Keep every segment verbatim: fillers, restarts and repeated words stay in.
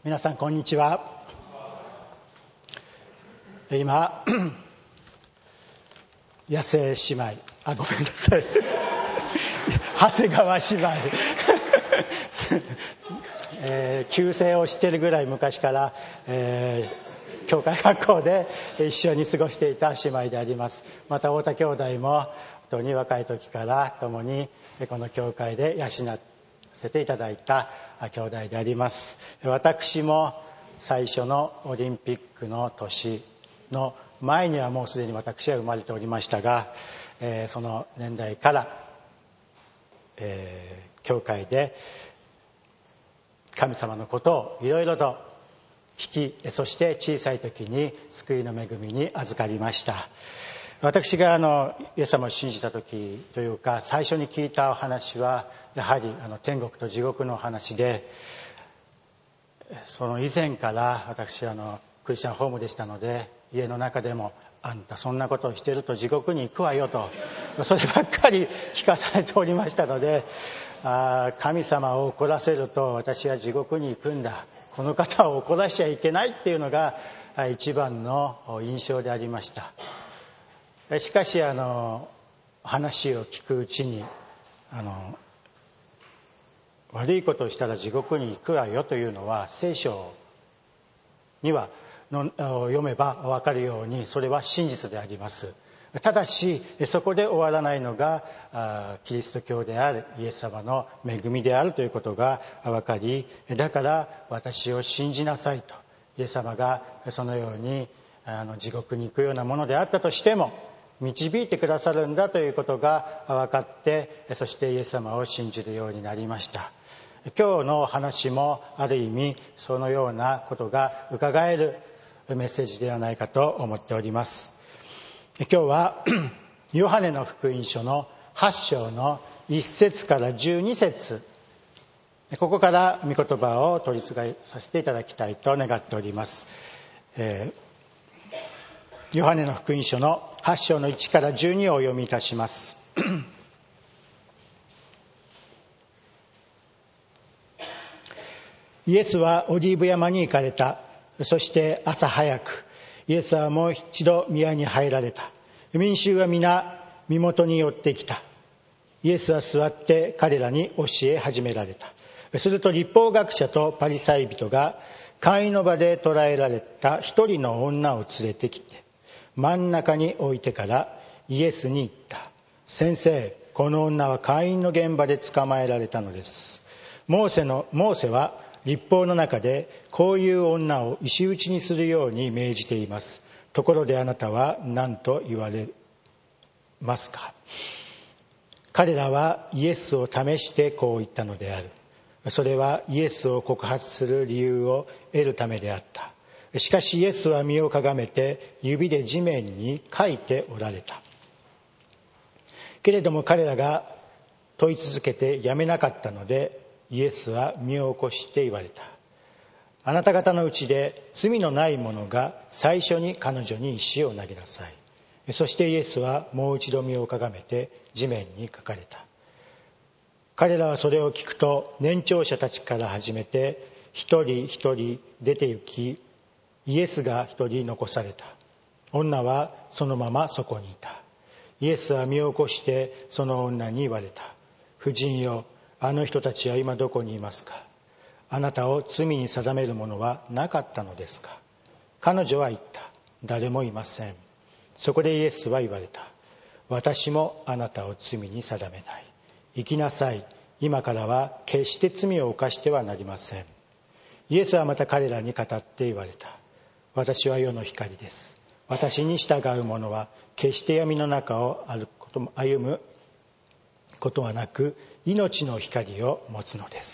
皆さんこんにちは。今野生姉妹あごめんなさい長谷川姉妹えー、旧姓を知っているぐらい昔から、えー、教会学校で一緒に過ごしていた姉妹であります。また太田兄弟も本当に若い時から共にこの教会で養ってせていただいた兄弟であります。私も最初のオリンピックの年の前にはもうすでに私は生まれておりましたが、えー、その年代から、えー、教会で神様のことをいろいろと聞き、そして小さい時に救いの恵みに預かりました。私があのイエス様を信じた時というか最初に聞いたお話はやはりあの天国と地獄のお話で、その以前から私はあのクリスチャンホームでしたので、家の中でもあんたそんなことをしていると地獄に行くわよとそればっかり聞かされておりましたので、あ神様を怒らせると私は地獄に行くんだ、この方を怒らしちゃいけないっていうのが一番の印象でありました。しかしあの話を聞くうちにあの悪いことをしたら地獄に行くわよというのは聖書にはの読めば分かるようにそれは真実であります。ただしそこで終わらないのがキリスト教であるイエス様の恵みであるということが分かり、だから私を信じなさいと、イエス様がそのようにあの地獄に行くようなものであったとしても導いてくださるんだということが分かって、そしてイエス様を信じるようになりました。今日の話もある意味そのようなことが伺えるメッセージではないかと思っております。今日はヨハネの福音書のはち章のいっ節からじゅうに節、ここから御言葉を取り次がさせていただきたいと願っております。えーヨハネの福音書のはち章のいちからじゅうにをお読みいたします。イエスはオリーブ山に行かれた。そして朝早くイエスはもう一度宮に入られた。民衆は皆身元に寄ってきた。イエスは座って彼らに教え始められた。すると律法学者とパリサイ人が会の場で捕らえられた一人の女を連れてきて真ん中に置いてからイエスに言った。先生、この女は会員の現場で捕まえられたのです。モーセのモーセは律法の中でこういう女を石打ちにするように命じています。ところであなたは何と言われますか。彼らはイエスを試してこう言ったのである。それはイエスを告発する理由を得るためであった。しかしイエスは身をかがめて指で地面に書いておられた。けれども彼らが問い続けてやめなかったので、イエスは身を起こして言われた。あなた方のうちで罪のない者が最初に彼女に石を投げなさい。そしてイエスはもう一度身をかがめて地面に書かれた。彼らはそれを聞くと年長者たちから始めて一人一人出て行き、イエスが一人残された。女はそのままそこにいた。イエスは身を起こしてその女に言われた。婦人よ、あの人たちは今どこにいますか。あなたを罪に定めるものはなかったのですか。彼女は言った。誰もいません。そこでイエスは言われた。私もあなたを罪に定めない。行きなさい。今からは決して罪を犯してはなりません。イエスはまた彼らに語って言われた。私は世の光です。私に従う者は決して闇の中を歩くことも歩むことはなく、命の光を持つのです。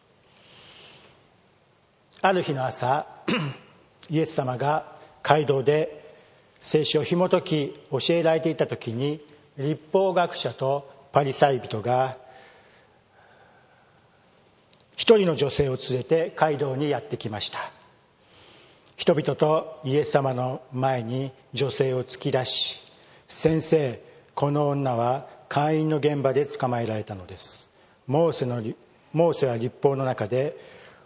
ある日の朝、イエス様が街道で聖書を紐解き教えられていた時に、律法学者とパリサイ人が一人の女性を連れて街道にやってきました。人々とイエス様の前に女性を突き出し、先生、この女は会員の現場で捕まえられたのです。モーセのモーセは律法の中で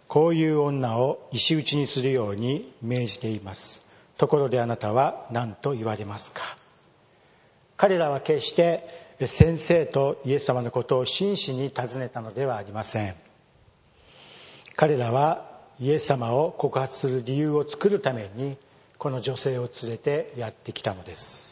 こういう女を石打ちにするように命じています。ところであなたは何と言われますか。彼らは決して先生とイエス様のことを真摯に尋ねたのではありません。彼らはイエス様を告発する理由を作るためにこの女性を連れてやってきたのです。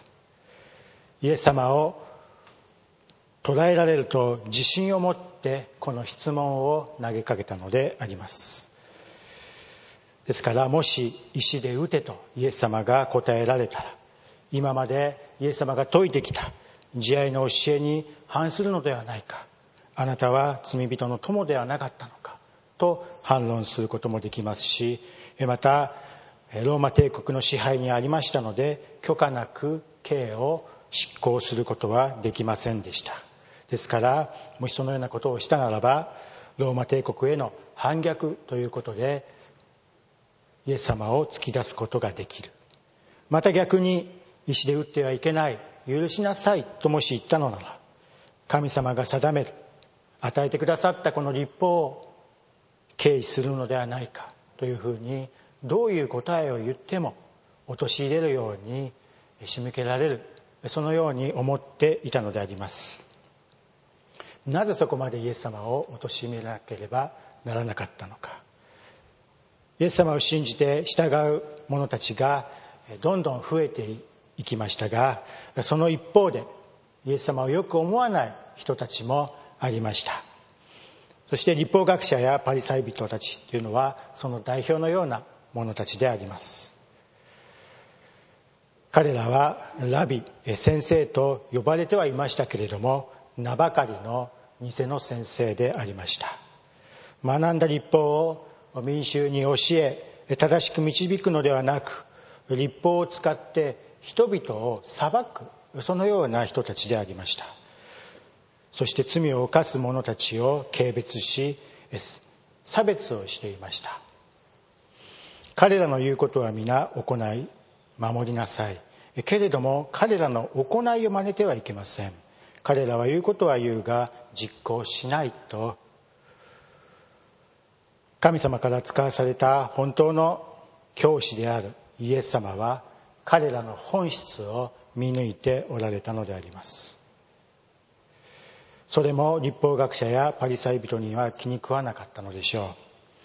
イエス様を捕らえられると自信を持ってこの質問を投げかけたのであります。ですからもし石で撃てとイエス様が答えられたら、今までイエス様が説いてきた慈愛の教えに反するのではないか、あなたは罪人の友ではなかったのかと反論することもできますし、またローマ帝国の支配にありましたので許可なく刑を執行することはできませんでした。ですからもしそのようなことをしたならばローマ帝国への反逆ということでイエス様を突き出すことができる。また逆に石で撃ってはいけない、許しなさいともし言ったのなら、神様が定める与えてくださったこの律法を軽視するのではないかというふうに、どういう答えを言っても陥れるように仕向けられる、そのように思っていたのであります。なぜそこまでイエス様を貶めなければならなかったのか。イエス様を信じて従う者たちがどんどん増えていきましたが、その一方でイエス様をよく思わない人たちもありました。そして律法学者やパリサイ人たちというのはその代表のような者たちであります。彼らはラビ、先生と呼ばれてはいましたけれども、名ばかりの偽の先生でありました。学んだ律法を民衆に教え正しく導くのではなく、律法を使って人々を裁く、そのような人たちでありました。そして罪を犯す者たちを軽蔑し差別をしていました。彼らの言うことは皆行い守りなさい。けれども彼らの行いを真似てはいけません。彼らは言うことは言うが実行しないと。神様から使わされた本当の教師であるイエス様は彼らの本質を見抜いておられたのであります。それも律法学者やパリサイ人には気に食わなかったのでしょう。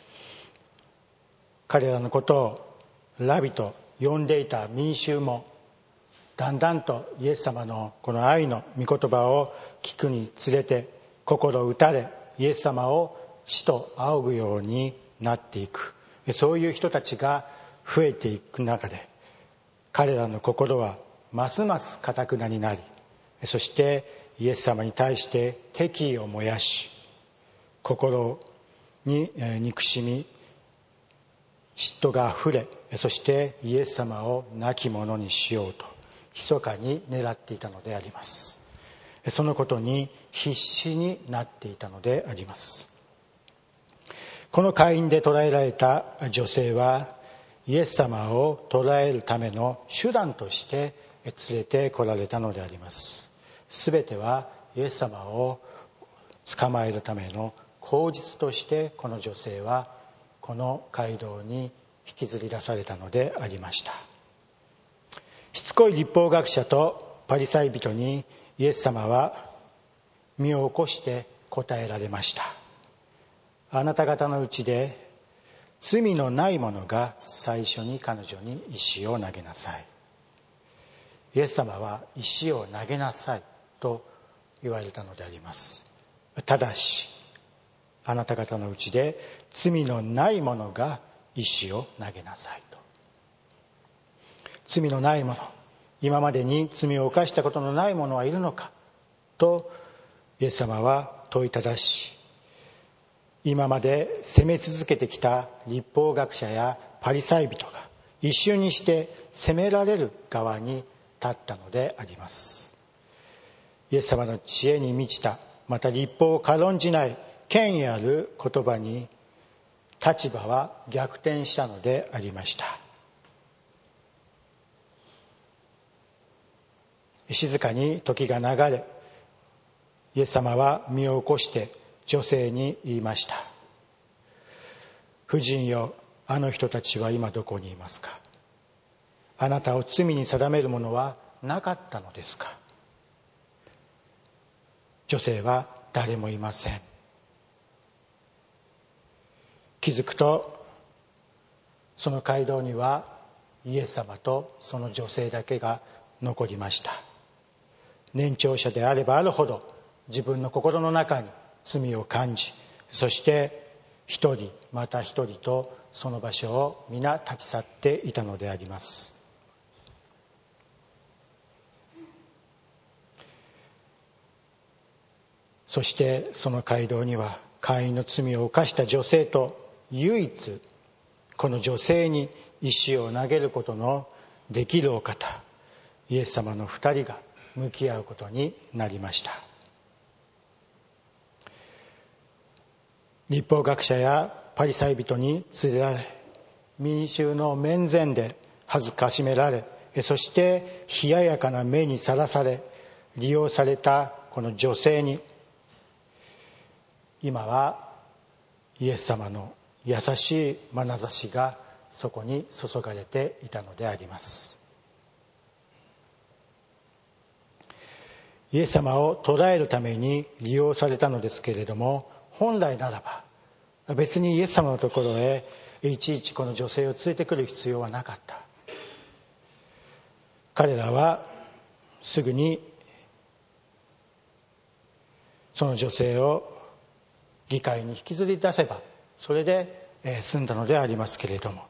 彼らのことをラビと呼んでいた民衆もだんだんとイエス様のこの愛の御言葉を聞くにつれて心打たれ、イエス様を死と仰ぐようになっていく、そういう人たちが増えていく中で、彼らの心はますます堅くなになり、そしてイエス様に対して敵意を燃やし、心に憎しみ嫉妬があふれ、そしてイエス様を亡き者にしようと密かに狙っていたのであります。そのことに必死になっていたのであります。この会員で捕らえられた女性はイエス様を捕らえるための手段として連れて来られたのであります。すべてはイエス様を捕まえるための口実としてこの女性はこの街道に引きずり出されたのでありました。しつこい律法学者とパリサイ人にイエス様は身を起こして答えられました。あなた方のうちで罪のない者が最初に彼女に石を投げなさい。イエス様は石を投げなさいと言われたのであります。ただしあなた方のうちで罪のない者が石を投げなさいと。罪のない者、今までに罪を犯したことのない者はいるのかとイエス様は問いただし、今まで責め続けてきた律法学者やパリサイ人が一瞬にして責められる側に立ったのであります。イエス様の知恵に満ちた、また律法を軽んじない権威ある言葉に立場は逆転したのでありました。静かに時が流れ、イエス様は身を起こして女性に言いました。 婦人よ、あの人たちは今どこにいますか。あなたを罪に定めるものはなかったのですか。女性は誰もいません。気づくとその街道にはイエス様とその女性だけが残りました。年長者であればあるほど自分の心の中に罪を感じ、そして一人また一人とその場所を皆立ち去っていたのであります。そしてその街道には姦淫の罪を犯した女性と唯一この女性に石を投げることのできるお方、イエス様の二人が向き合うことになりました。律法学者やパリサイ人に連れられ、民衆の面前で恥ずかしめられ、そして冷ややかな目にさらされ利用されたこの女性に、今はイエス様の優しい眼差しがそこに注がれていたのであります。イエス様を捕らえるために利用されたのですけれども、本来ならば別にイエス様のところへいちいちこの女性を連れてくる必要はなかった。彼らはすぐにその女性を議会に引きずり出せばそれで済んだのでありますけれども、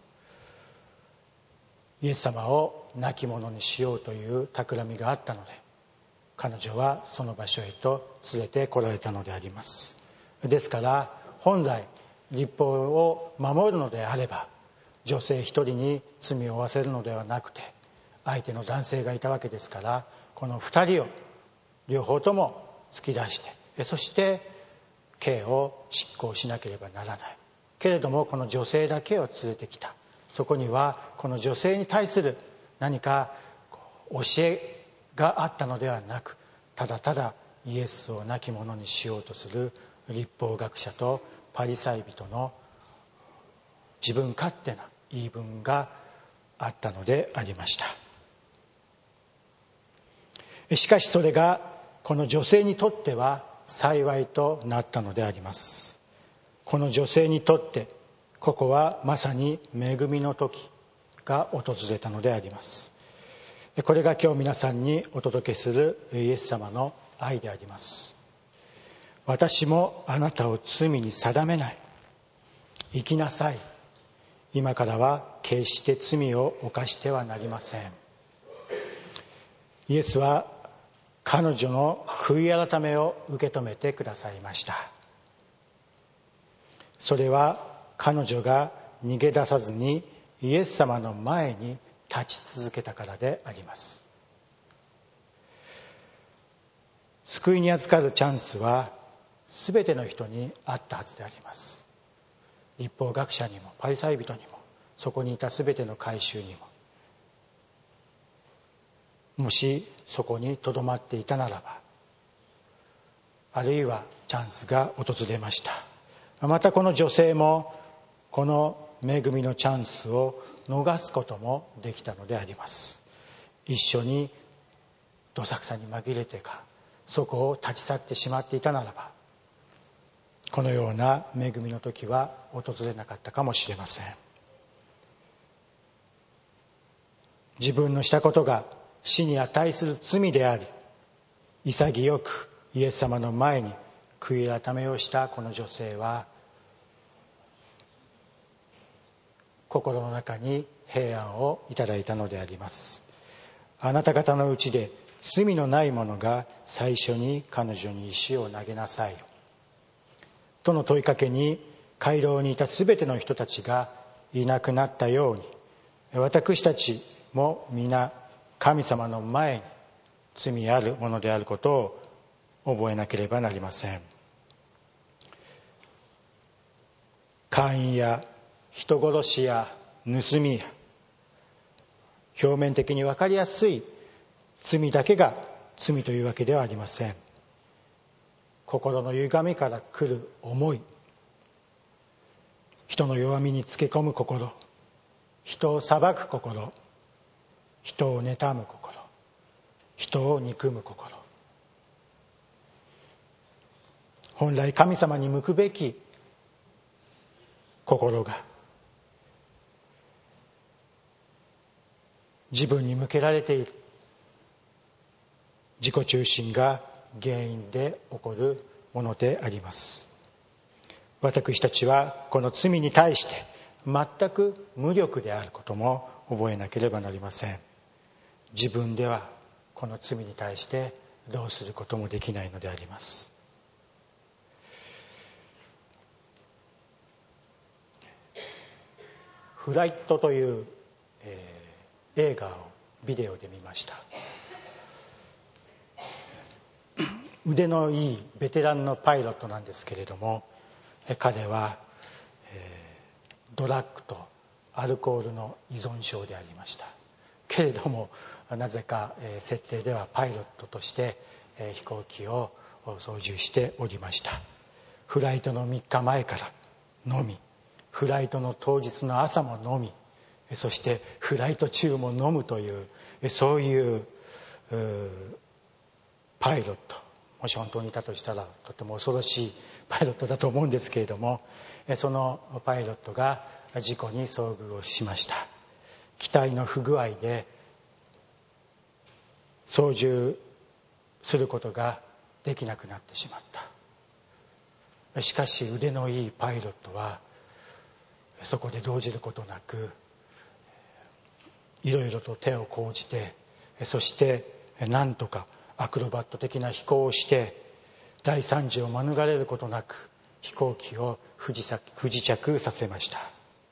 イエス様を亡き者にしようという企みがあったので、彼女はその場所へと連れて来られたのであります。ですから本来律法を守るのであれば、女性一人に罪を負わせるのではなくて、相手の男性がいたわけですから、この二人を両方とも突き出して、そして刑を執行しなければならない。けれどもこの女性だけを連れてきた。そこにはこの女性に対する何か教えがあったのではなく、ただただイエスを亡き者にしようとする律法学者とパリサイ人の自分勝手な言い分があったのでありました。しかしそれがこの女性にとっては幸いとなったのであります。この女性にとってここはまさに恵みの時が訪れたのであります。これが今日皆さんにお届けするイエス様の愛であります。私もあなたを罪に定めない。生きなさい。今からは決して罪を犯してはなりません。イエスは彼女の悔い改めを受け止めてくださいました。それは彼女が逃げ出さずにイエス様の前に立ち続けたからであります。救いに預かるチャンスはすべての人にあったはずであります。律法学者にもパリサイ人にも、そこにいたすべての会衆にも、もしそこにとどまっていたならば、あるいはチャンスが訪れました。またこの女性もこの恵みのチャンスを逃すこともできたのであります。一緒にどさくさに紛れてかそこを立ち去ってしまっていたならば、このような恵みの時は訪れなかったかもしれません。自分のしたことが死に値する罪であり、潔くイエス様の前に悔い改めをしたこの女性は、心の中に平安をいただいたのであります。あなた方のうちで罪のない者が最初に彼女に石を投げなさいとの問いかけに、街道にいたすべての人たちがいなくなったように、私たちも皆神様の前に罪あるものであることを覚えなければなりません。姦淫や人殺しや盗みや、表面的に分かりやすい罪だけが罪というわけではありません。心の歪みから来る思い、一人の弱みにつけ込む心、人を裁く心、人を妬む心、人を憎む心、本来神様に向くべき心が自分に向けられている自己中心が原因で起こるものであります。私たちはこの罪に対して全く無力であることも覚えなければなりません。自分ではこの罪に対してどうすることもできないのであります。フライトという、えー、映画をビデオで見ました。腕のいいベテランのパイロットなんですけれども、彼は、えー、ドラッグとアルコールの依存症でありました。けれどもなぜか、えー、設定ではパイロットとして、えー、飛行機を操縦しておりました。フライトのみっかまえから飲み、フライトの当日の朝も飲み、そしてフライト中も飲むという、そういう、うーパイロット、もし本当にいたとしたらとても恐ろしいパイロットだと思うんですけれども、そのパイロットが事故に遭遇をしました。機体の不具合で操縦することができなくなってしまった。しかし腕のいいパイロットはそこで動じることなく、いろいろと手を講じて、そしてなんとかアクロバット的な飛行をして大惨事を免れることなく飛行機を不時着させました。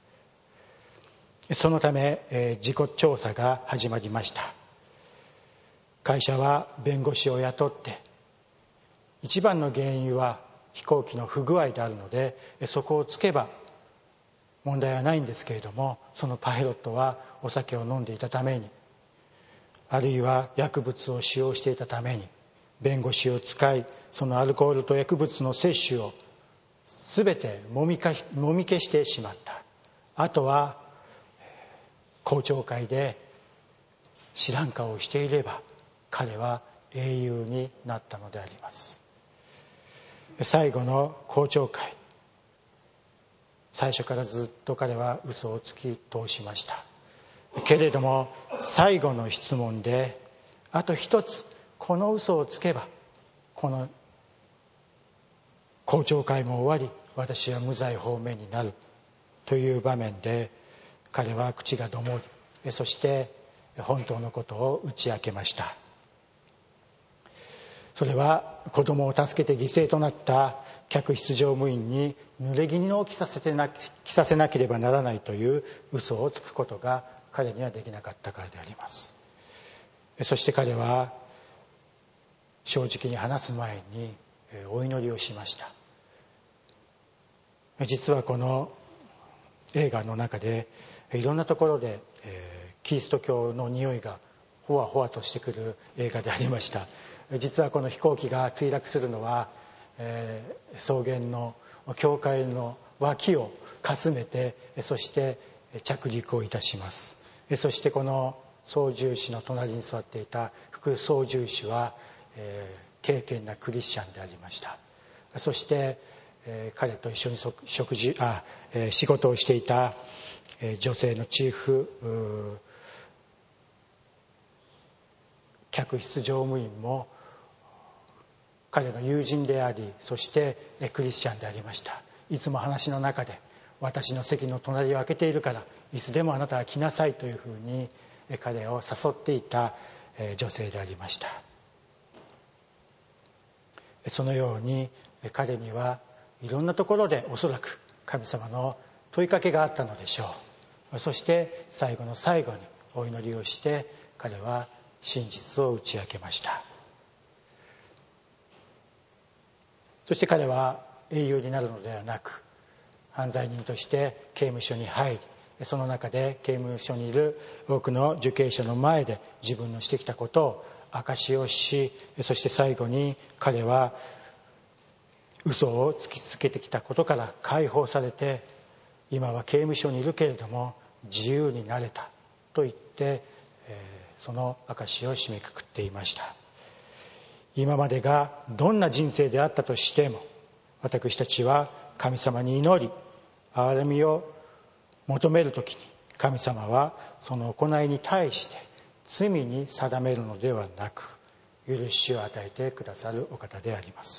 そのため、えー、事故調査が始まりました。会社は弁護士を雇って一番の原因は飛行機の不具合であるのでそこをつけば問題はないんですけれども、そのパイロットはお酒を飲んでいたために、あるいは薬物を使用していたために弁護士を使い、そのアルコールと薬物の摂取を全てもみかもみ消してしまった。あとは公聴会で知らん顔をしていれば彼は英雄になったのであります。最後の公聴会、最初からずっと彼は嘘をつき通しました。けれども最後の質問であと一つこの嘘をつけばこの公聴会も終わり私は無罪放免になるという場面で彼は口がどもり、そして本当のことを打ち明けました。それは子供を助けて犠牲となった客室乗務員に濡れ衣を着させてな着させなければならないという嘘をつくことが彼にはできなかったからであります。そして彼は正直に話す前にお祈りをしました。実はこの映画の中でいろんなところでキリスト教の匂いがほわほわとしてくる映画でありました。実はこの飛行機が墜落するのは、えー、草原の教会の脇をかすめてそして着陸をいたします。そしてこの操縦士の隣に座っていた副操縦士は、えー、敬虔なクリスチャンでありました。そして、えー、彼と一緒に食事あ、えー、仕事をしていた、えー、女性のチーフ客室乗務員も彼の友人であり、そしてクリスチャンでありました。いつも話の中で私の席の隣を空けているからいつでもあなたは来なさいというふうに彼を誘っていた女性でありました。そのように彼にはいろんなところでおそらく神様の問いかけがあったのでしょう。そして最後の最後にお祈りをして彼は真実を打ち明けました。そして彼は英雄になるのではなく犯罪人として刑務所に入り、その中で刑務所にいる多くの受刑者の前で自分のしてきたことを証しをし、そして最後に彼は嘘を突きつけてきたことから解放されて今は刑務所にいるけれども自由になれたと言って、えー、その証を締めくくっていました。今までがどんな人生であったとしても、私たちは神様に祈り憐れみを求めるときに、神様はその行いに対して罪に定めるのではなく、許しを与えてくださるお方であります。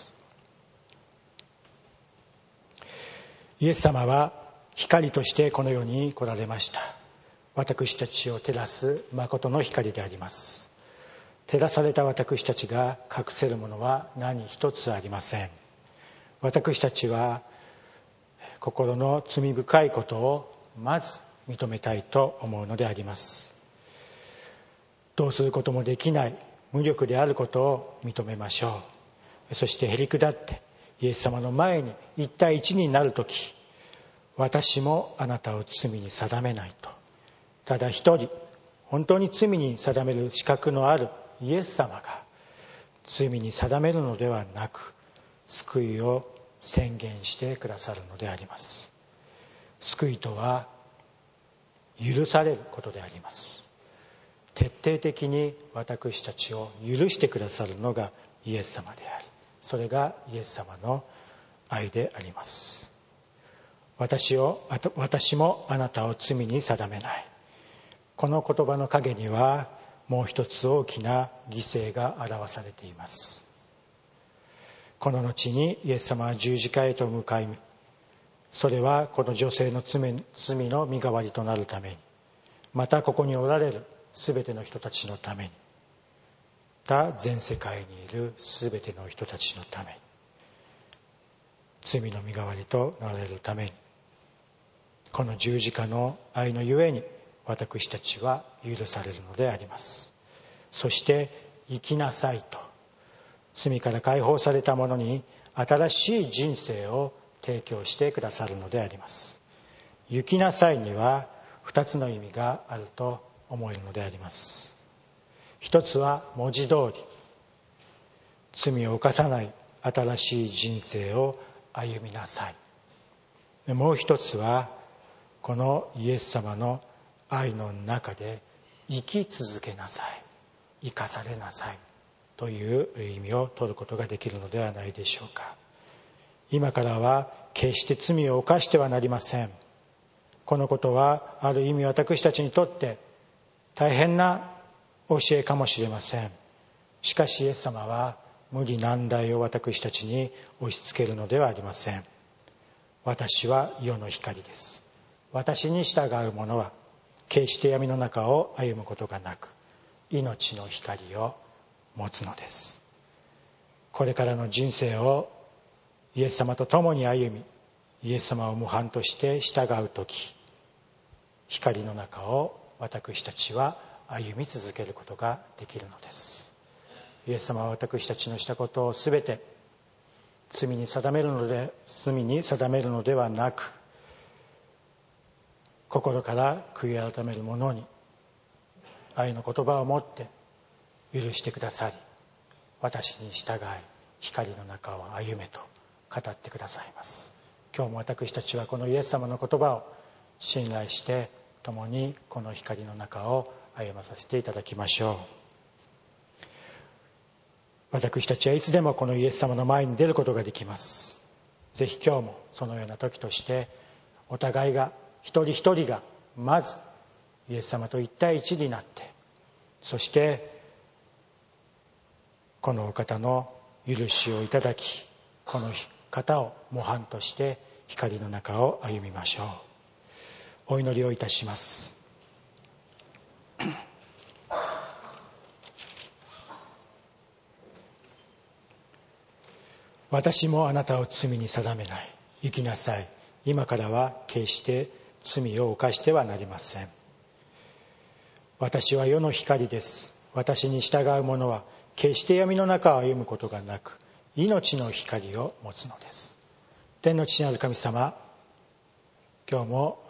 イエス様は光としてこの世に来られました。私たちを照らす誠の光であります。照らされた私たちが隠せるものは何一つありません。私たちは心の罪深いことをまず認めたいと思うのであります。どうすることもできない無力であることを認めましょう。そしてへりくだってイエス様の前に一対一になるとき、私もあなたを罪に定めないと、ただ一人本当に罪に定める資格のあるイエス様が罪に定めるのではなく、救いを宣言してくださるのであります。救いとは許されることであります。徹底的に私たちを許してくださるのがイエス様であり、それがイエス様の愛であります。私を私もあなたを罪に定めない、この言葉の陰にはもう一つ大きな犠牲が表されています。この後にイエス様は十字架へと向かい、それはこの女性の 罪, 罪の身代わりとなるために、またここにおられるすべての人たちのために、また全世界にいるすべての人たちのために、罪の身代わりとなられるために、この十字架の愛のゆえに私たちは許されるのであります。そして生きなさいと、罪から解放された者に新しい人生を提供してくださるのであります。行きなさいには二つの意味があると思えるのであります。一つは文字通り罪を犯さない新しい人生を歩みなさい。もう一つはこのイエス様の愛の中で生き続けなさい、生かされなさいという意味を取ることができるのではないでしょうか。今からは決して罪を犯してはなりません。このことはある意味私たちにとって大変な教えかもしれません。しかしイエス様は無理難題を私たちに押し付けるのではありません。私は世の光です。私に従う者は決して闇の中を歩むことがなく、命の光を持つのです。これからの人生をイエス様と共に歩み、イエス様を模範として従うとき、光の中を私たちは歩み続けることができるのです。イエス様は私たちのしたことをすべて罪に定めるので罪に定めるのではなく、心から悔い改める者に愛の言葉を持って許してくださり、私に従い光の中を歩めと語ってくださいます。今日も私たちはこのイエス様の言葉を信頼して共にこの光の中を歩まさせていただきましょう。私たちはいつでもこのイエス様の前に出ることができます。ぜひ今日もそのような時としてお互いが一人一人がまずイエス様と一対一になって、そしてこのお方の許しをいただき、この方を模範として光の中を歩みましょう。お祈りをいたします。私もあなたを罪に定めない。行きなさい。今からは決して罪を犯してはなりません。私は世の光です。私に従う者は決して闇の中を歩むことがなく、命の光を持つのです。天の父なる神様、今日も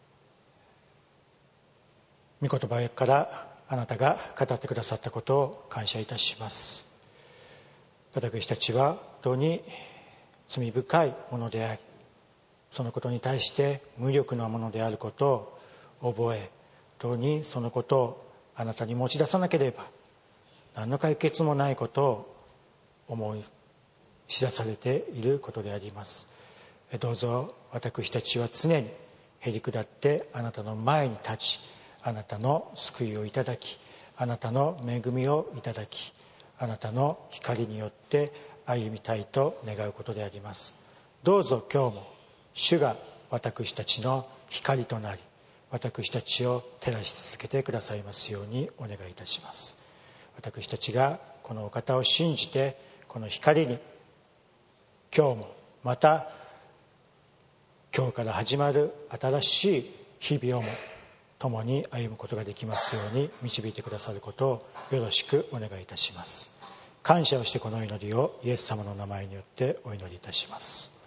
御言葉からあなたが語ってくださったことを感謝いたします。私たちは本当に罪深いものであり、 そのことに対して無力なものであることを覚え、本当にそのことをあなたに持ち出さなければ何の解決もないことを思い知らされていることであります。どうぞ私たちは常にへり下ってあなたの前に立ち、あなたの救いをいただき、あなたの恵みをいただき、あなたの光によって歩みたいと願うことであります。どうぞ今日も主が私たちの光となり、私たちを照らし続けてくださいますようにお願いいたします。私たちがこのお方を信じて、この光に今日もまた今日から始まる新しい日々をも共に歩むことができますように導いてくださることをよろしくお願いいたします。感謝をしてこの祈りをイエス様の名前によってお祈りいたします。